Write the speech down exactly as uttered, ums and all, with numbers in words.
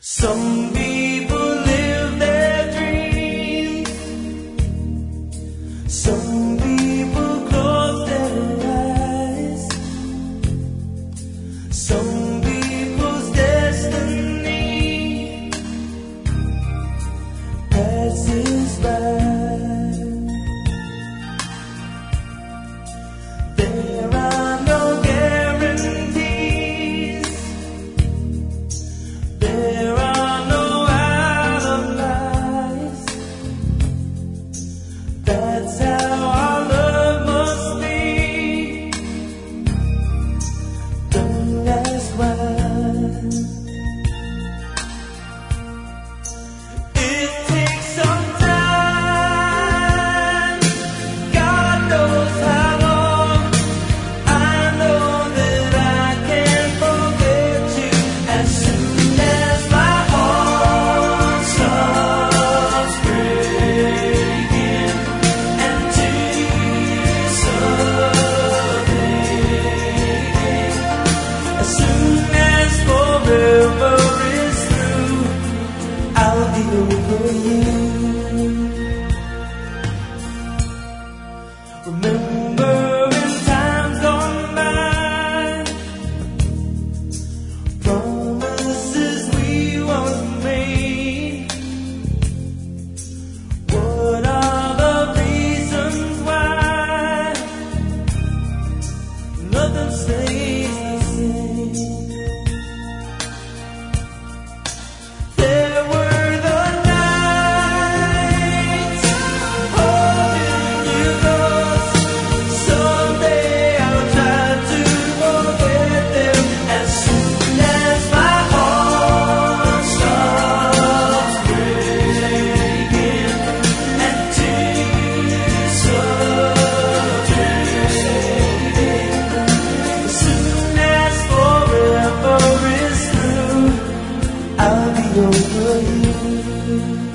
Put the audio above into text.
Some people live their dreams. Some people close their eyes. Some people's destiny passes by. There are no guarantees. There are no alibis. That's how our love must be. Don't ask why. It takes some time. God knows how long. I know that I can't forget you as soon as my heart stops breaking and tears start raining. As soon as forever is through, I'll be over you. Remember in times gone by, promises we once made. What are the reasons why nothing stays the same? There were the nights holding you close. Someday I'll try to forget them as soon as my heart stops breaking and tears start raining. As soon as forever is through, I'll be over you.